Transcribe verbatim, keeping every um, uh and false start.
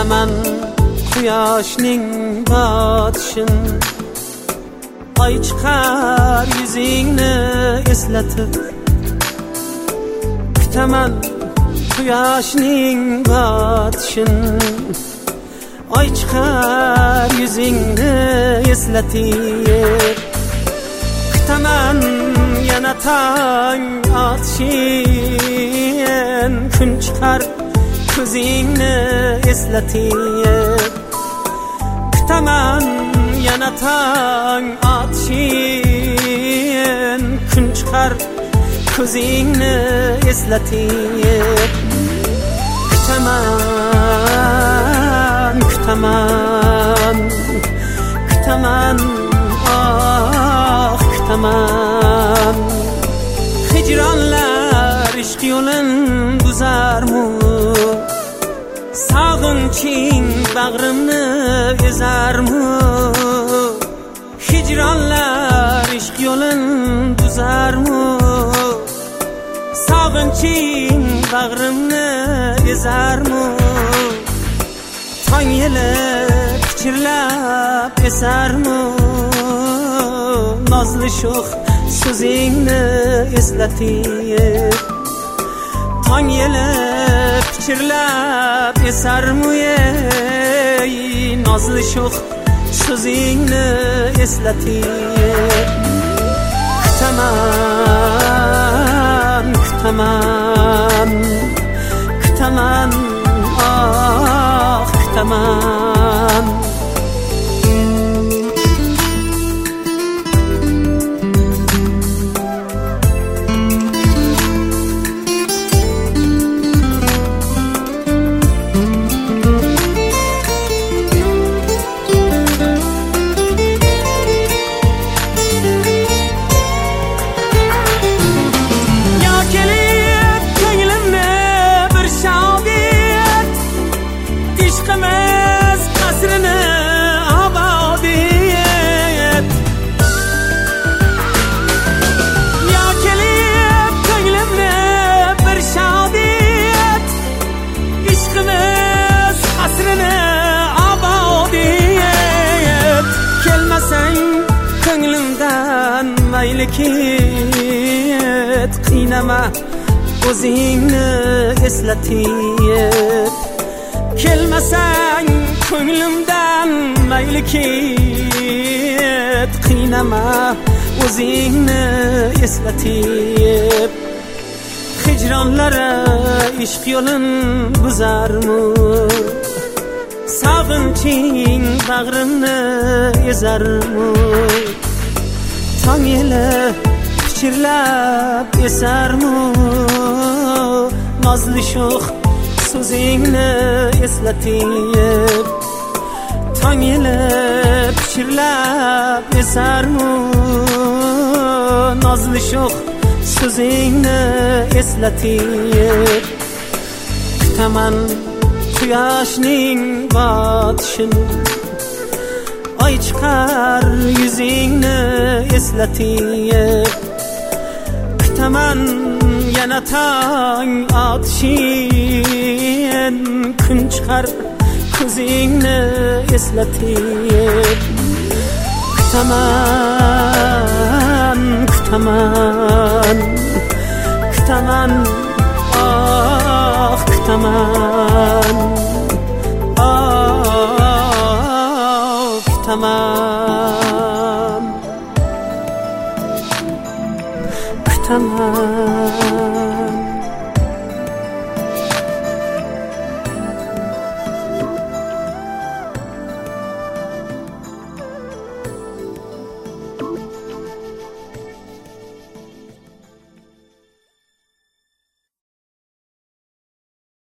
kutaman quyoshning botishin, oy chiqar yuzingni eslatib. Kutaman quyoshning botishin, oy chiqar yuzingni eslatib. Kutaman yana tong otishin, kun chiqar ko'zingni eslatib. Kutaman yana tong otishin, kun chiqar ko'zingni eslatib. Kutaman, kutaman, kutaman, oh kutaman. Hicranlar ishq yo'lin buzarmu, sog'inching bag'rimni ezarmu. Hicranlar ishq yo'lin buzarmu, sog'inching bag'rimni ezarmu. Tong yelib pichirlab esarmu, nozli sho'x so'zingni eslatib. Tong yelib pichirlab esarmu, ey nozli sho'x so'zingni eslatib. Kutaman, kutaman, kutaman, oh kutaman. Mayli ket, qiynama o'zingni eslatib. Kelmasang ko'nglimdan mayli ket, qiynama o'zingni eslatib. Hijronlari ishq yo'lin buzarmu, sog'inching bag'rimni ezarmu. Tong yelib pichirlab esarmu, nozli sho'x so'zingni eslatib. Tong yelib pichirlab esarmu, nozli sho'x so'zingni eslatib. Kutaman quyoshning botishin, oy chiqar yuzingni eslatib. Kutaman yana tong otishin, kun chiqar ko'zingni eslatib. Kutaman, kutaman, kutaman, oh kutaman, oh kutaman, kutaman.